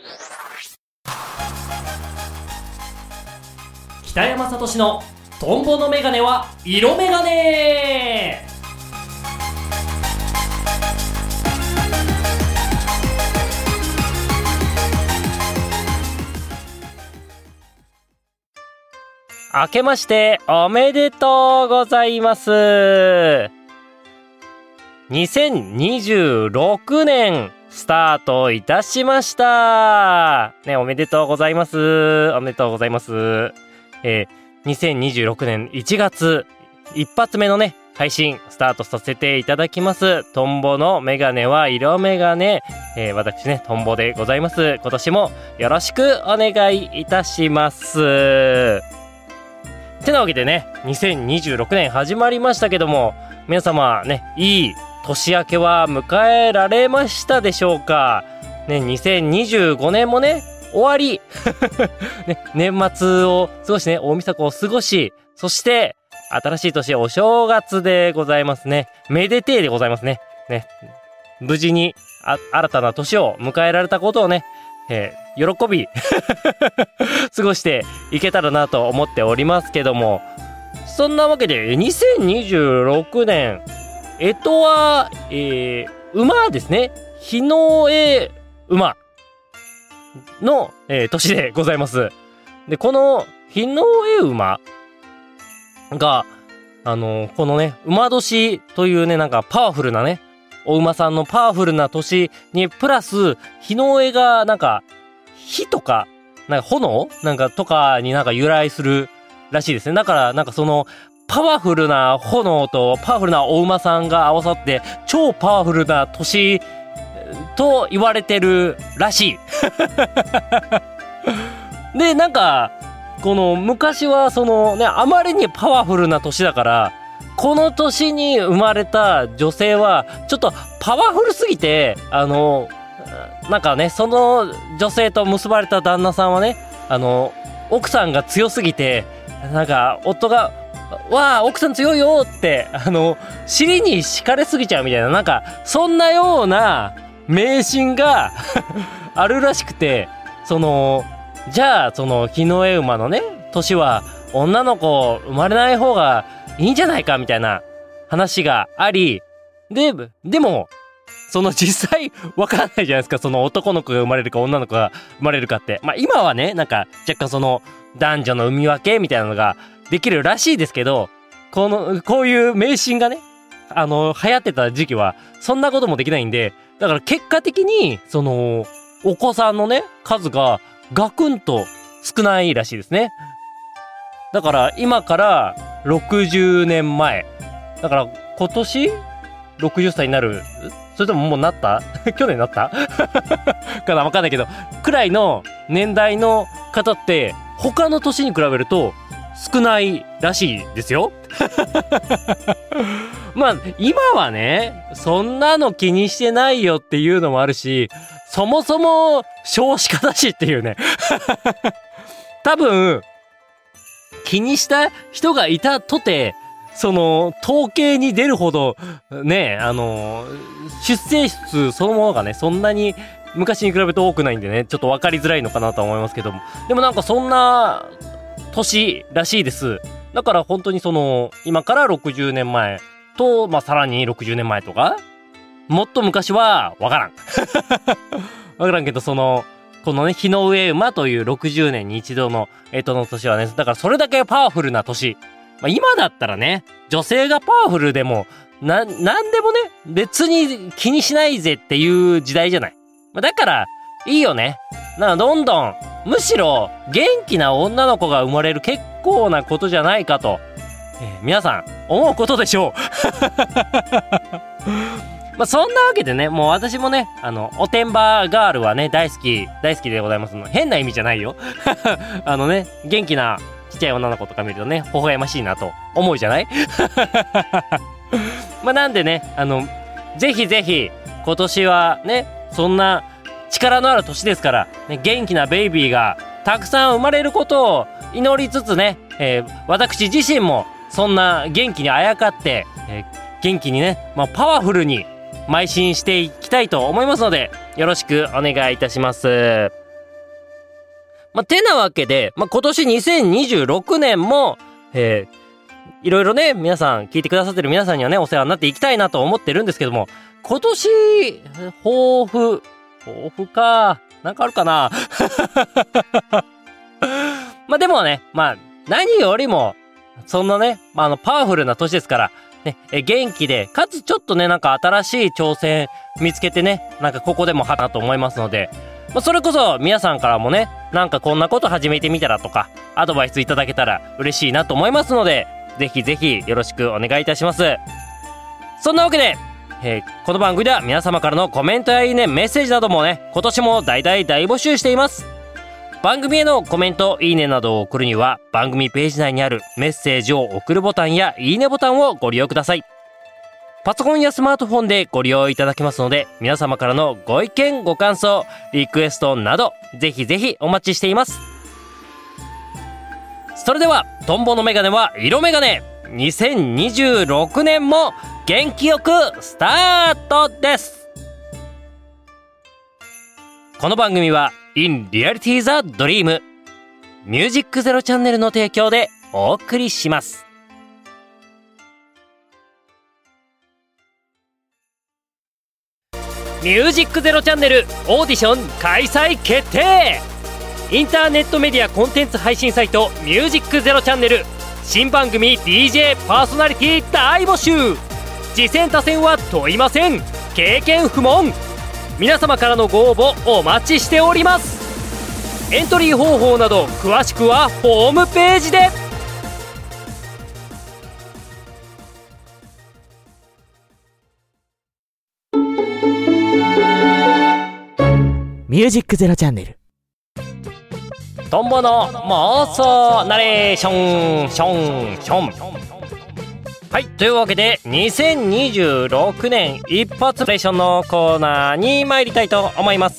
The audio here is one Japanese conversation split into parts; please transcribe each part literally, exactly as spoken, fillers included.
北山聡のトンボのメガネは色メガネ。 明けましておめでとうございます。にせんにじゅうろくねんスタートいたしましたね。おめでとうございます。おめでとうございます。えー、にせんにじゅうろくねんいちがつ一発目のね配信スタートさせていただきます。トンボのメガネは色メガネ、えー、私ねトンボでございます。今年もよろしくお願いいたします。てなわけでねにせんにじゅうろくねん始まりましたけども、皆様ねいい年明けは迎えられましたでしょうかね。にせんにじゅうごねんもね終わり、ね、年末を過ごしね、大晦日を過ごし、そして新しい年お正月でございますね。めでてえでございますね。ね、無事にあ新たな年を迎えられたことをね、えー、喜び過ごしていけたらなと思っておりますけども、そんなわけでにせんにじゅうろくねんえとは、えー、馬ですね。日の絵馬の、えー、年でございます。で、この日の絵馬が、あのー、このね、馬年というね、なんかパワフルなね、お馬さんのパワフルな年に、プラス、日の絵が、なんか、火とか、なんか炎なんかとかになんか由来するらしいですね。だから、なんかその、パワフルな炎とパワフルなお馬さんが合わさって、超パワフルな年と言われてるらしい。で、なんか、この昔はそのね、あまりにパワフルな年だから、この年に生まれた女性は、ちょっとパワフルすぎて、あの、なんかね、その女性と結ばれた旦那さんはね、あの、奥さんが強すぎて、なんか、夫が、わあ、奥さん強いよって、あの、尻に敷かれすぎちゃうみたいな、なんか、そんなような迷信があるらしくて、その、じゃあ、その、日の絵馬のね、年は、女の子生まれない方がいいんじゃないかみたいな話があり、で、でも、その実際わかんないじゃないですか。その男の子が生まれるか女の子が生まれるかって。まあ今はね、なんか若干その男女の産み分けみたいなのができるらしいですけど、この、こういう迷信がね、あの、流行ってた時期はそんなこともできないんで、だから結果的に、その、お子さんのね、数がガクンと少ないらしいですね。だから今からろくじゅうねんまえ。だから今年ろくじゅっさいになる？それとももうなった去年なったかなわかんないけど、くらいの年代の方って他の年に比べると少ないらしいですよ。まあ今はね、そんなの気にしてないよっていうのもあるし、そもそも少子化だしっていうね。多分気にした人がいたとて、その統計に出るほどね、あの出生数そのものがね、そんなに昔に比べると多くないんでね、ちょっと分かりづらいのかなとは思いますけども、でもなんかそんな年らしいです。だから本当にその今からろくじゅうねんまえと、まあさらにろくじゅうねんまえとか、もっと昔は分からん分からんけど、そのこのね、日の上馬というろくじゅうねんに一度の干支の年はね、だからそれだけパワフルな年。まあ、今だったらね、女性がパワフルでも、な、なんでもね、別に気にしないぜっていう時代じゃない。まあ、だから、いいよね。なんかどんどん、むしろ、元気な女の子が生まれる結構なことじゃないかと、えー、皆さん、思うことでしょう。まあ、そんなわけでね、もう私もね、あの、おてんばガールはね、大好き、大好きでございますの。変な意味じゃないよ。あのね、元気な、ちっちゃい女の子とか見るとね、微笑ましいなと思うじゃないまあなんでね、あの、ぜひぜひ、今年はね、そんな力のある年ですから、ね、元気なベイビーがたくさん生まれることを祈りつつね、えー、私自身もそんな元気にあやかって、えー、元気にね、まあ、パワフルに邁進していきたいと思いますので、よろしくお願いいたします。 まあ、てなわけで、まあ、今年にせんにじゅうろくねんも、えー、いろいろね、皆さん、聞いてくださってる皆さんにはね、お世話になっていきたいなと思ってるんですけども、今年、抱負、抱負か、なんかあるかなまあでもね、まあ、何よりも、そんなね、まあ、あの、パワフルな年ですから、ね、え、元気で、かつちょっとね、なんか新しい挑戦見つけてね、なんかここでもはなと思いますので、まあ、それこそ皆さんからもね、なんかこんなこと始めてみたらとか、アドバイスいただけたら嬉しいなと思いますので、ぜひぜひよろしくお願いいたします。そんなわけで、えー、この番組では皆様からのコメントやいいね、メッセージなどもね、今年も大大大募集しています。番組へのコメント、いいねなどを送るには、番組ページ内にあるメッセージを送るボタンやいいねボタンをご利用ください。パソコンやスマートフォンでご利用いただけますので、皆様からのご意見、ご感想、リクエストなど、ぜひぜひお待ちしています。それでは、トンボのメガネは色メガネ、にせんにじゅうろくねんも元気よくスタートです。この番組は In Reality the Dream ミュージックゼロチャンネルの提供でお送りします。ミュージックゼロチャンネルオーディション開催決定。インターネットメディアコンテンツ配信サイトミュージックゼロチャンネル新番組 ディージェー パーソナリティ大募集。次戦他戦は問いません。経験不問。皆様からのご応募お待ちしております。エントリー方法など詳しくはホームページで。 ミュージックゼロチャンネルトンボの妄想ナレーションションション。はい、というわけでにせんにじゅうろくねん一発ナレーションのコーナーに参りたいと思います、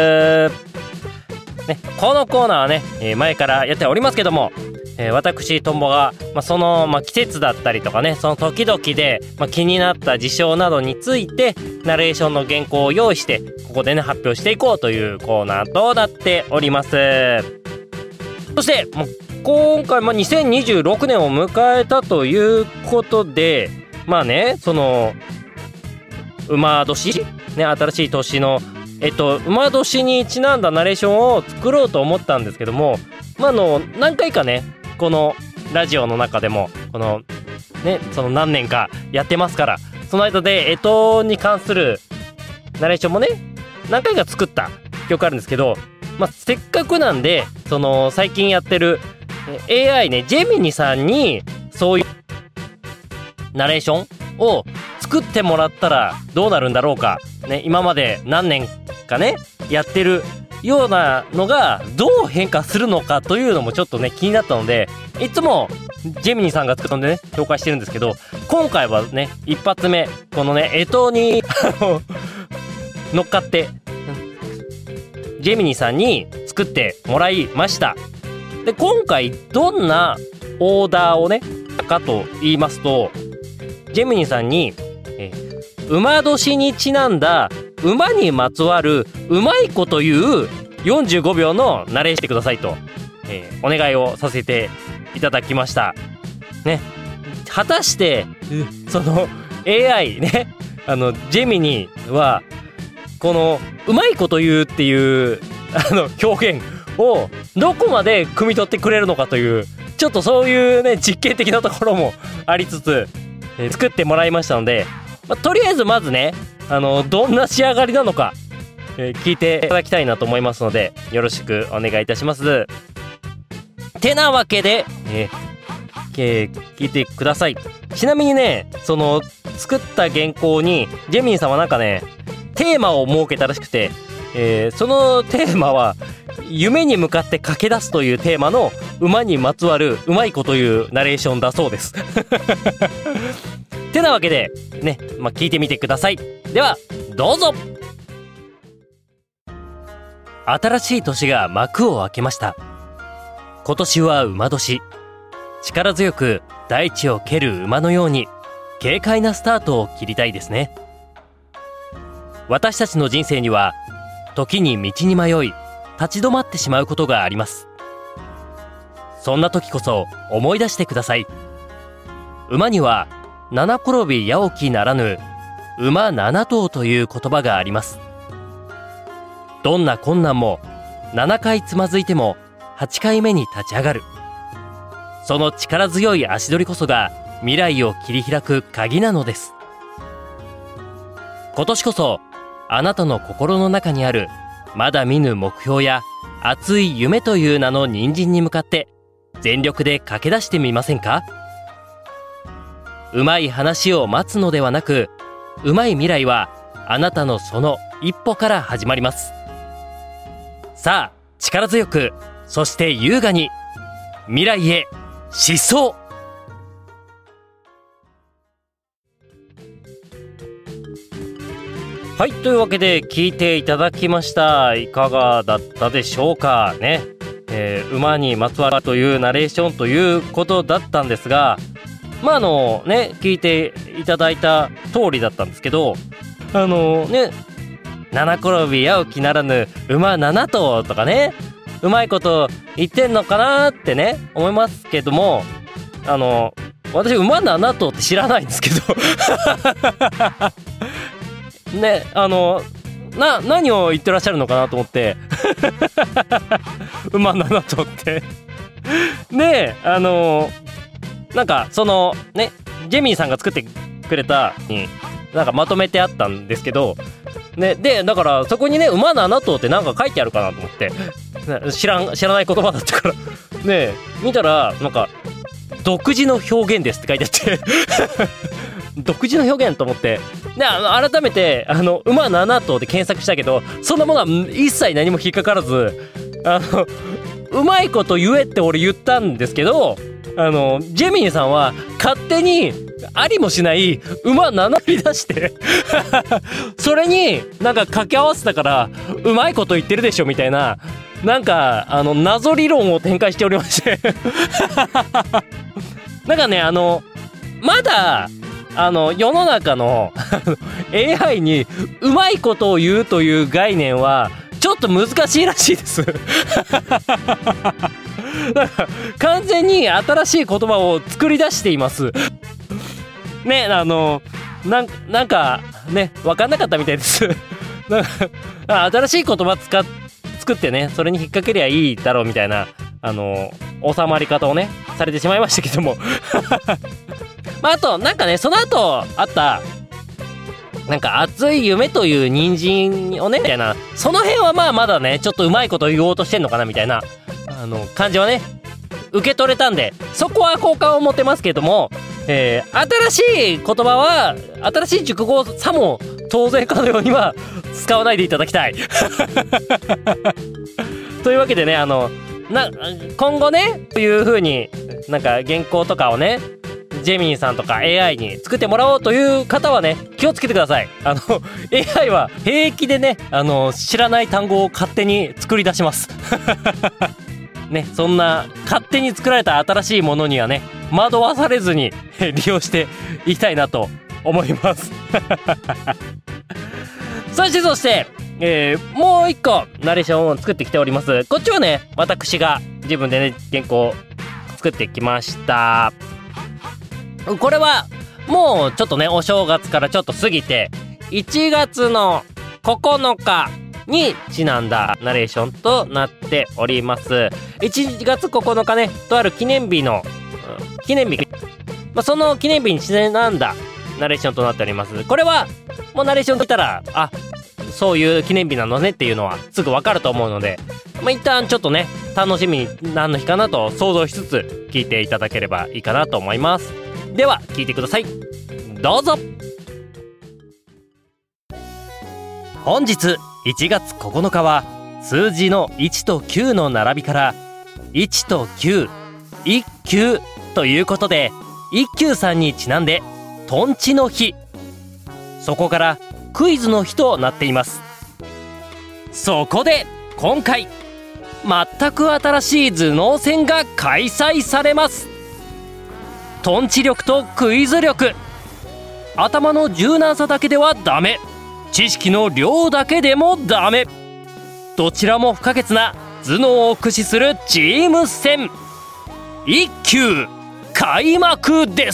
ね、このコーナーはね、えー、前からやっておりますけども、えー、私トンボが、まあ、その、まあ、季節だったりとかね、その時々で、まあ、気になった事象などについてナレーションの原稿を用意してここでね発表していこうというコーナーとなっております。そしてもう今回、まあ、にせんにじゅうろくねんを迎えたということで、まあね、その馬年ね、新しい年のえっと馬年にちなんだナレーションを作ろうと思ったんですけども、まあ、あの何回かねこのラジオの中でもこのねその何年かやってますから、その間で干支に関するナレーションもね何回か作った記憶あるんですけど、まあ、せっかくなんでその最近やってる エーアイ ね、ジェミニさんにそういうナレーションを作ってもらったらどうなるんだろうか、ね、今まで何年かねやってるようなのがどう変化するのかというのもちょっとね気になったので、いつもジェミニさんが作ったのでね紹介してるんですけど、今回はね一発目このね干支に乗っかってジェミニさんに作ってもらいました。で今回どんなオーダーをねかと言いますと、ジェミニさんにえ馬年にちなんだ馬にまつわるうまいこというよんじゅうごびょうのナレーションしてくださいと、えー、お願いをさせていただきましたね。果たしてその エーアイ ね、あのジェミニはこのうまいこと言うっていうあの表現をどこまで汲み取ってくれるのかという、ちょっとそういうね実験的なところもありつつ、えー、作ってもらいましたので、まあ、とりあえずまずねあのどんな仕上がりなのか、えー、聞いていただきたいなと思いますのでよろしくお願いいたします。てなわけで、えーえー、聞いてください。ちなみにねその作った原稿にジェミニさんはなんかねテーマを設けたらしくて、えー、そのテーマは夢に向かって駆け出すというテーマの馬にまつわるうまいこというナレーションだそうですてなわけでね、まあ、聞いてみてください。ではどうぞ。新しい年が幕を開けました。今年は馬年。力強く大地を蹴る馬のように軽快なスタートを切りたいですね。私たちの人生には時に道に迷い立ち止まってしまうことがあります。そんな時こそ思い出してください。馬には七転び八起きならぬ馬七頭という言葉があります。どんな困難もななかいつまずいてもはちかいめに立ち上がる。その力強い足取りこそが未来を切り開く鍵なのです。今年こそあなたの心の中にあるまだ見ぬ目標や熱い夢という名の人参に向かって全力で駆け出してみませんか？うまい話を待つのではなく、うまい未来はあなたのその一歩から始まります。さあ、力強く、そして優雅に未来へ疾走。はい、というわけで聞いていただきました。いかがだったでしょうかね。えー、馬にまつわるというナレーションということだったんですが、まああのね、聞いていただいた通りだったんですけど、あのね、七転び八起きならぬ馬七頭とかね、うまいこと言ってんのかなってね思いますけども、あの私馬七頭って知らないんですけどね、あのな何を言ってらっしゃるのかなと思って馬七頭ってね、あのなんかそのねジェミーさんが作ってくれたになんかまとめてあったんですけどね、でだからそこにね馬七頭ってなんか書いてあるかなと思って、ね、知らん知らない言葉だったからね見たらなんか独自の表現ですって書いてあって独自の表現と思って、で改めてあの馬七頭で検索したけどそんなものは一切何も引っかからず、あのうまいこと言えって俺言ったんですけど、あのジェミーさんは勝手にありもしない馬名乗り出してそれになんか掛け合わせたからうまいこと言ってるでしょみたいな、なんかあの謎理論を展開しておりましてなんかね、あのまだあの世の中のエーアイ にうまいことを言うという概念はちょっと難しいらしいですだから完全に新しい言葉を作り出していますね。あのなんなんかね分かんなかったみたいですなんか新しい言葉使っ作ってねそれに引っ掛けりゃいいだろうみたいなあの収まり方をねされてしまいましたけどもまあ、あとなんかねその後あったなんか熱い夢という人参をねみたいな、その辺はまあまだねちょっとうまいこと言おうとしてんのかなみたいなあの感じはね受け取れたんで、そこは好感を持てますけども、えー、新しい言葉は新しい熟語さも当然かのようには使わないでいただきたいというわけでね、あのな今後ねという風になんか原稿とかをねジェミーさんとか エーアイ に作ってもらおうという方はね気をつけてください。あの エーアイ は平気でねあの知らない単語を勝手に作り出しますね、そんな勝手に作られた新しいものにはね惑わされずに利用していきたいなと思いますそしてそして、えー、もう一個ナレーションを作ってきております。こっちはね私が自分でね原稿を作ってきました。これはもうちょっとねお正月からちょっと過ぎていちがつのここのかにちなんだナレーションとなっております。いちがつここのかねとある記念日の記念日、まあ、その記念日にちなんだナレーションとなっております。これはもうナレーション聞いたらあそういう記念日なのねっていうのはすぐわかると思うので、まあ、一旦ちょっとね楽しみに何の日かなと想像しつつ聞いていただければいいかなと思います。では聞いてください、どうぞ。本日いちがつここのかは数字のいちときゅうの並びからいちときゅう一休ということで一休さんにちなんでとんちの日、そこからクイズの日となっています。そこで今回全く新しい頭脳戦が開催されます。とんち力とクイズ力、頭の柔軟さだけではダメ、知識の量だけでもダメ、 どちらも不可欠な頭脳を駆使するチーム戦、一級開幕です。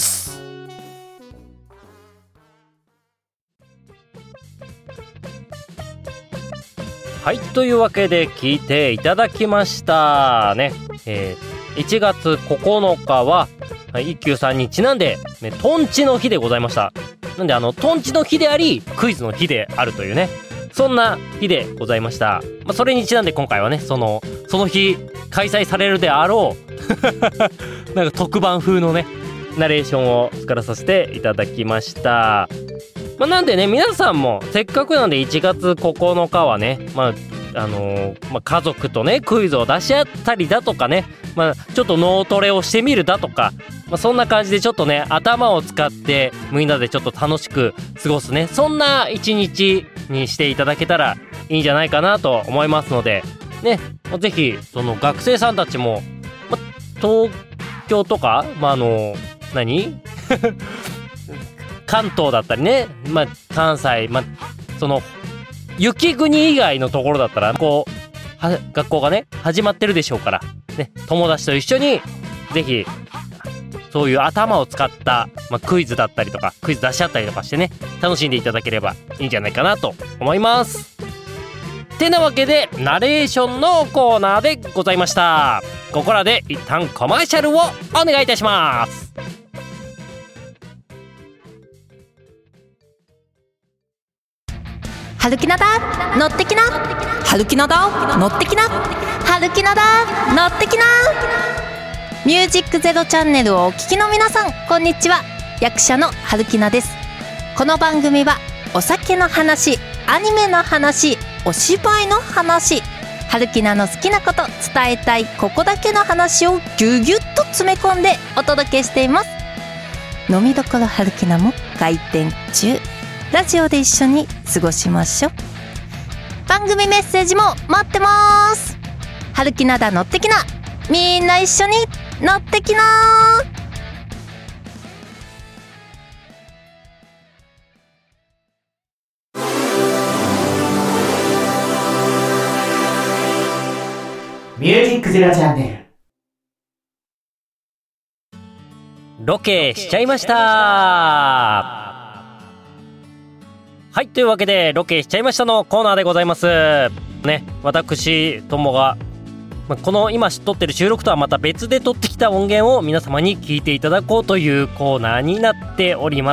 はい、というわけで聞いていただきましたね、えー、いちがつここのかは一休さんにちなんで、ね、トンチの日でございました。なんであのトンチの日でありクイズの日であるというね、そんな日でございました。まあ、それにちなんで今回はね、そのその日開催されるであろうなんか特番風のねナレーションを作らさせていただきました。まあ、なんでね、皆さんもせっかくなんでいちがつここのかはね、まああのーまあ、家族とねクイズを出し合ったりだとかね、まあ、ちょっと脳トレをしてみるだとか、まあ、そんな感じでちょっとね頭を使ってみんなでちょっと楽しく過ごすね、そんな一日にしていただけたらいいんじゃないかなと思いますのでね、ぜひその学生さんたちも、まあ、東京とか、まあ、あの何関東だったりね、まあ、関西、まあ、その雪国以外のところだったらこうは学校がね始まってるでしょうから、ね、友達と一緒にぜひそういう頭を使った、まあ、クイズだったりとかクイズ出し合ったりとかしてね楽しんでいただければいいんじゃないかなと思います。てなわけでナレーションのコーナーでございました。ここらで一旦コマーシャルをお願いいたします。 はるきなだ乗ってきな、はるきなだ乗ってきな、はるきなだ乗ってきな。ミュージックゼロチャンネルをお聞きの皆さん、こんにちは。役者のはるきなです。この番組はお酒の話、アニメの話、お芝居の話、はるきなの好きなこと、伝えたいここだけの話をぎゅぎゅっと詰め込んでお届けしています。飲みどころはるきなも開店中。ラジオで一緒に過ごしましょう。番組メッセージも待ってます。はるきなだ乗ってきな、みんな一緒に乗ってきな。 ミュージックゼロチャンネル。 ロケしちゃいました。はい、というわけでロケしちゃいましたのコーナーでございますね。私ともがこの今撮ってる収録とはまた別で撮ってきた音源を皆様に聞いていただこうというコーナーになっております。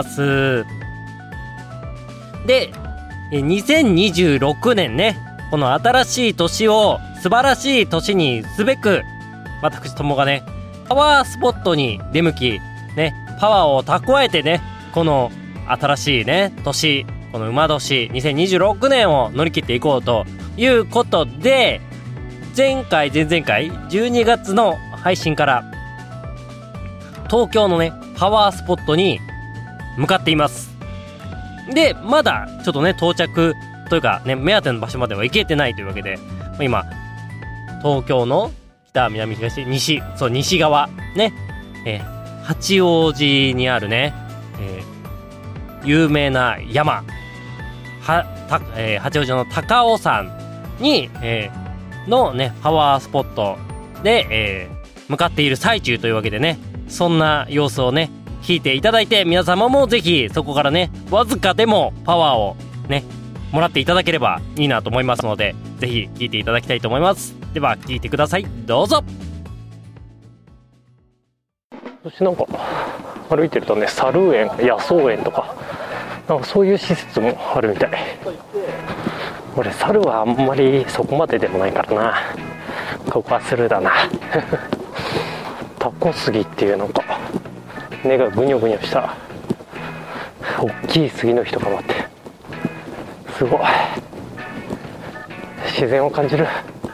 でにせんにじゅうろくねんね、この新しい年を素晴らしい年にすべく私ともがねパワースポットに出向きね、パワーを蓄えてね、この新しいね年、この馬年にせんにじゅうろくねんを乗り切っていこうということで、前回前々回じゅうにがつの配信から東京のねパワースポットに向かっています。でまだちょっとね到着というかね目当ての場所までは行けてないというわけで、今東京の北南東西、そう西側ね、えー、八王子にあるね、えー、有名な山はた、えー、八王子の高尾山に、えー、のねパワースポットで、えー、向かっている最中というわけでね、そんな様子をね聞いていただいて、皆様もぜひそこからねわずかでもパワーをねもらっていただければいいなと思いますので、ぜひ聞いていただきたいと思います。では聞いてください、どうぞ。そしてなんか歩いてるとね、猿園、野草園とかなんかそういう施設もあるみたい。俺猿はあんまりそこまででもないからな、ここはスルーだなタコ杉っていうなんか根がぐにょぐにょした大きい杉の木とかもあって、すごい自然を感じる。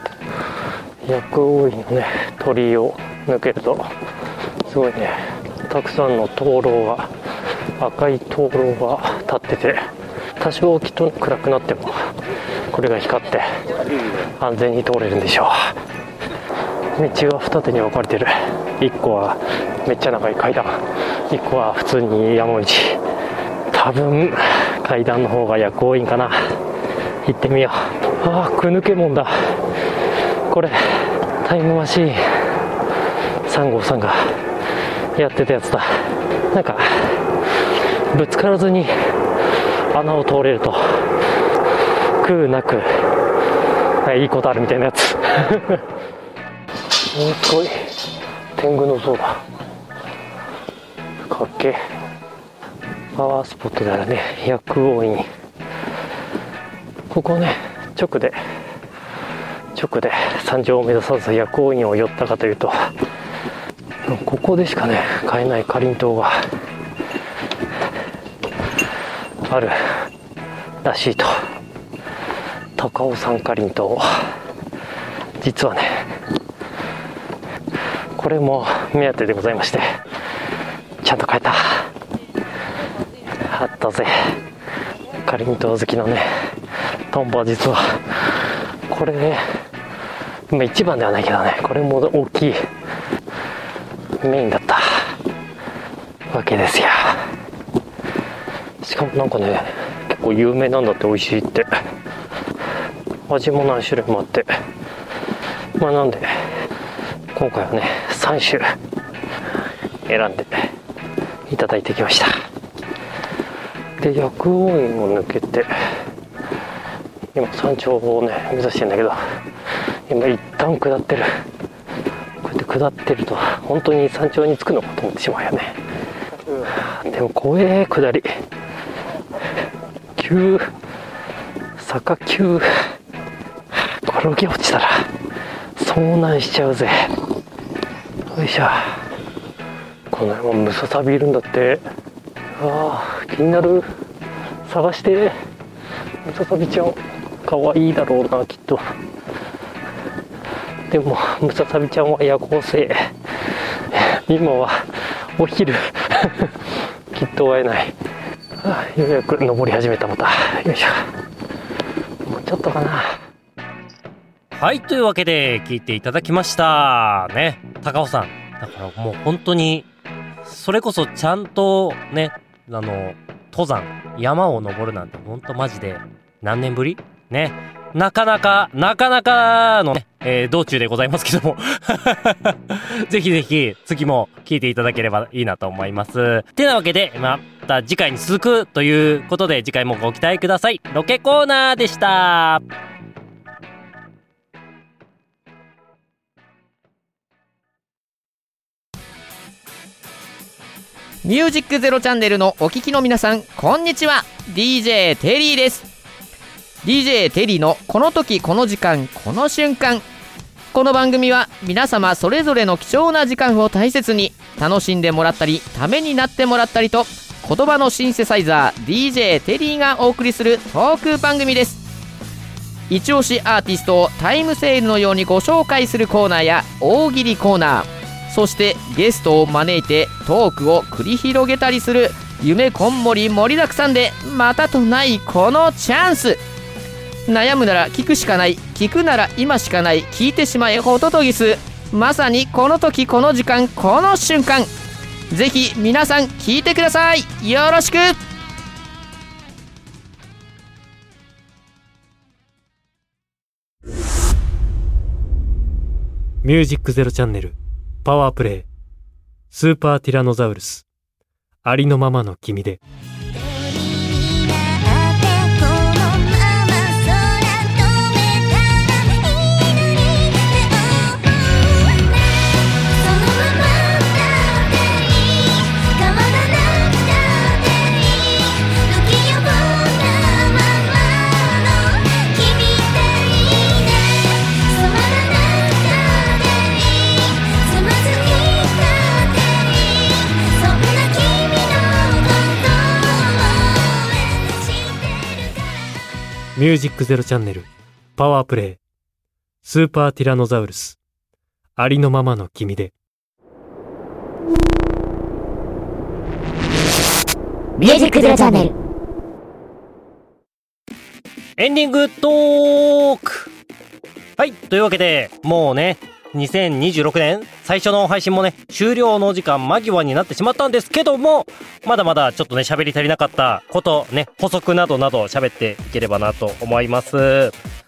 薬王院のね鳥居を抜けるとすごいね、たくさんの灯籠が、赤い灯籠が立ってて、多少きっと暗くなってもこれが光って安全に通れるんでしょう。道が二手に分かれてる。一個はめっちゃ長い階段、一個は普通に山道。多分階段の方が薬王院かな。行ってみよう。 ああ、くぬけもんだ。これタイムマシーンさん号さんがやってたやつだ。なんかぶつからずに穴を通れると苦なくいいことあるみたいなやつすごい天狗の像だ。かっけえ。パワースポットだよね。薬王院、ここね、直で直で山頂を目指さず薬王院を寄ったかというと、ここでしかね買えないかりんとうがあるらしいと。高尾山かりんとう、実はねこれも目当てでございまして、ちゃんと買えた。あったぜ、かりんとう好きのねトンボは実はこれね、まあ、一番ではないけどね、これも大きいメインだったわけですよ。しかもなんかね結構有名なんだって、美味しいって。味も何種類もあって、まあなんで今回はねさん種選んでいただいてきました。で薬王院を抜けて今山頂をね目指してるんだけど、今一旦下ってる。こうやって下ってると本当に山頂に着くのかと思ってしまうよね。でも怖え下り、急坂急、転げ落ちたら遭難しちゃうぜ。よいしょ。この山ムササビいるんだって。あー気になる。探して。ムササビちゃんかわいいだろうなきっと。でもムササビちゃんは夜行性、今はお昼きっと会えない。あようやく登り始めた。またよいしょ。もうちょっとかな。 はい、というわけで聞いていただきましたね。高尾さんだからもう本当にそれこそちゃんとね、あの登山山を登るなんて本当マジで何年ぶりね。なかなかなかなかのね、えー、道中でございますけどもぜひぜひ次も聞いていただければいいなと思います。てなわけでまた次回に続くということで、次回もご期待ください。ロケコーナーでした。 ミュージックゼロチャンネルのお聞きの皆さん、こんにちは。 ディージェー テリーです。 ディージェー テリーのこの時この時間この瞬間。この番組は皆様それぞれの貴重な時間を大切に楽しんでもらったりためになってもらったりと、言葉のシンセサイザー ディージェー テリーがお送りするトーク番組です。一押しアーティストをタイムセールのようにご紹介するコーナーや大喜利コーナー、そしてゲストを招いてトークを繰り広げたりする夢こんもり盛りだくさんでまたとないこのチャンス。悩むなら聞くしかない、聞くなら今しかない、聞いてしまえホトトギス。まさにこの時この時間この瞬間。ぜひ皆さん聞いてください。よろしく。 ミュージックゼロチャンネルパワープレイスーパーティラノザウルス、ありのままの君で。ミュージックゼロチャンネルパワープレイスーパーティラノザウルス、ありのままの君で。 ミュージックゼロチャンネルエンディングトーク。はい、というわけでもうねにせんにじゅうろくねん最初の配信もね終了の時間間際になってしまったんですけども、まだまだちょっとね喋り足りなかったことね、補足などなど喋っていければなと思います。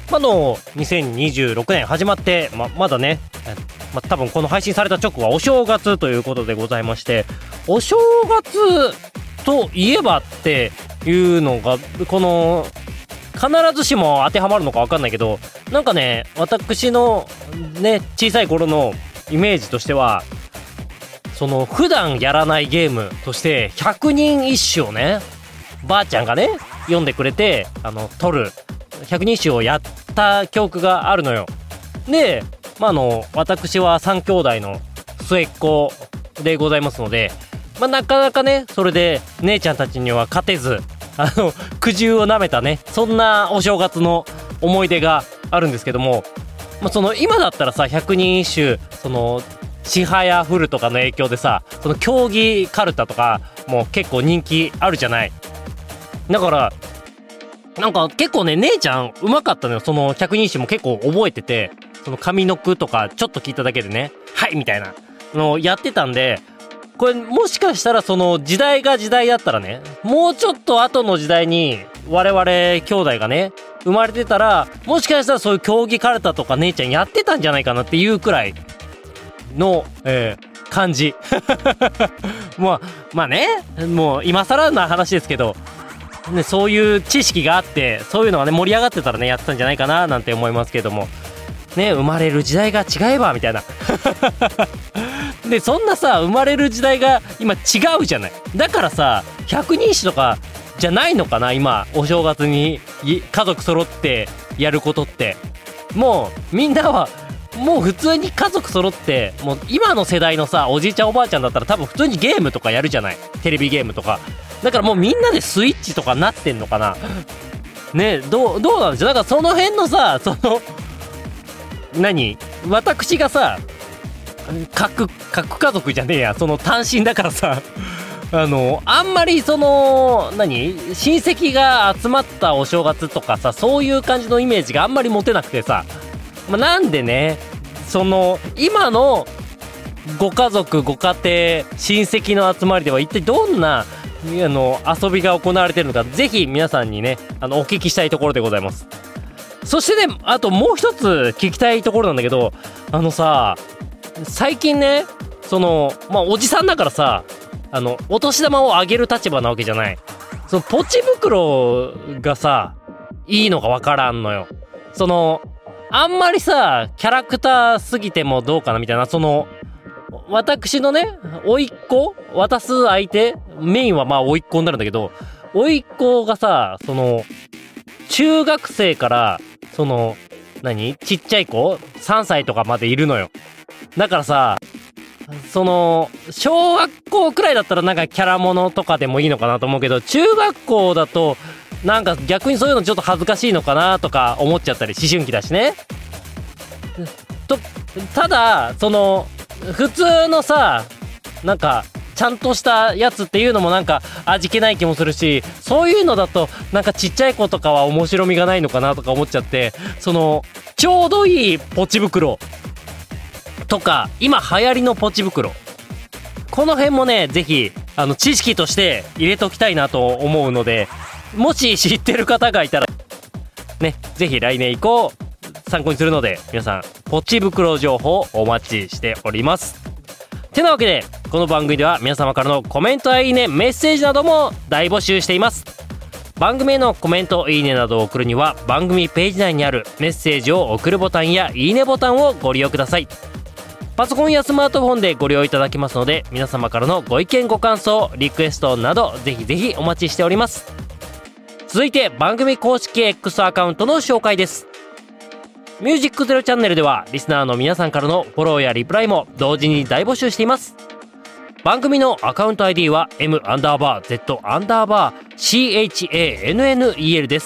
まあのにせんにじゅうろくねん始まって、ままだね、ま多分この配信された直後はお正月ということでございまして、お正月といえばっていうのがこの必ずしも当てはまるのか分かんないけど、なんかね私のね小さい頃のイメージとしては、その普段やらないゲームとして百人一首をねばあちゃんがね読んでくれて、あの撮る百人一首をやった記憶があるのよ。で、まあ、あの私はさん兄弟の末っ子でございますので、まあ、なかなかねそれで姉ちゃんたちには勝てず、あの苦渋をなめたねそんなお正月の思い出があるんですけども、まあ、その今だったらさ百人一首、そのちはやふるとかの影響でさ、その競技カルタとかも結構人気あるじゃない。だからなんか結構ね姉ちゃんうまかったのよ。その百人一首も結構覚えてて、その上の句とかちょっと聞いただけでねはいみたいなのをやってたんで、これもしかしたらその時代が時代だったらね、もうちょっと後の時代に我々兄弟がね生まれてたら、もしかしたらそういう競技カルタとか姉ちゃんやってたんじゃないかなっていうくらいの、えー、感じまあまあね、もう今更な話ですけどね、そういう知識があってそういうのがね盛り上がってたらねやってたんじゃないかななんて思いますけどもね、生まれる時代が違えばみたいなでそんなさ生まれる時代が今違うじゃない。だからさ百人一首とかじゃないのかな今お正月に家族揃ってやることって。もうみんなはもう普通に家族揃って、もう今の世代のさおじいちゃんおばあちゃんだったら多分普通にゲームとかやるじゃない、テレビゲームとか。だからもうみんなでスイッチとかなってんのかなね。どうどうなんでしょう。だからその辺のさ、その何私がさ核核家族じゃねえや、その単身だからさあのあんまりその何親戚が集まったお正月とかさ、そういう感じのイメージがあんまり持てなくてさ、まあ、なんでねその今のご家族ご家庭親戚の集まりでは一体どんなあの遊びが行われているのか、ぜひ皆さんにねあのお聞きしたいところでございます。そしてね、あともう一つ聞きたいところなんだけど、あのさ最近ねそのまあおじさんだからさ、あのお年玉をあげる立場なわけじゃない。そのポチ袋がさいいのかわからんのよ。そのあんまりさキャラクターすぎてもどうかなみたいな。その私のね甥っ子渡す相手メインはまあ甥っ子になるんだけど、甥っ子がさその中学生からその何ちっちゃい子さんさいとかまでいるのよ。だからさその小学校くらいだったらなんかキャラものとかでもいいのかなと思うけど、中学校だとなんか逆にそういうのちょっと恥ずかしいのかなとか思っちゃったり、思春期だしねと。ただその普通のさなんかちゃんとしたやつっていうのもなんか味気ない気もするし、そういうのだとなんかちっちゃい子とかは面白みがないのかなとか思っちゃって、そのちょうどいいポチ袋とか今流行りのポチ袋、この辺もねぜひあの知識として入れときたいなと思うので、もし知ってる方がいたらねぜひ来年以降参考にするので、皆さんポチ袋情報お待ちしております。てなわけでこの番組では皆様からのコメントやいいねメッセージなども大募集しています。番組へのコメントいいねなどを送るには番組ページ内にあるメッセージを送るボタンやいいねボタンをご利用ください。パソコンやスマートフォンでご利用いただけますので、皆様からのご意見ご感想リクエストなどぜひぜひお待ちしております。続いて番組公式 X アカウントの紹介です。ミュージックゼロチャンネルではリスナーの皆さんからのフォローやリプライも同時に大募集しています。番組のアカウント アイディー は M アンダーバー Z アンダーバー シーエイチエーエヌエヌイーエル です。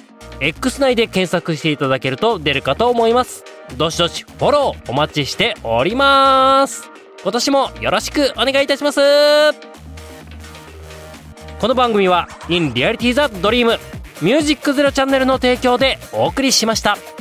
X 内で検索していただけると出るかと思います。どしどしフォローお待ちしております。今年もよろしくお願いいたします。この番組は In Reality the Dream ミュージックゼロチャンネルの提供でお送りしました。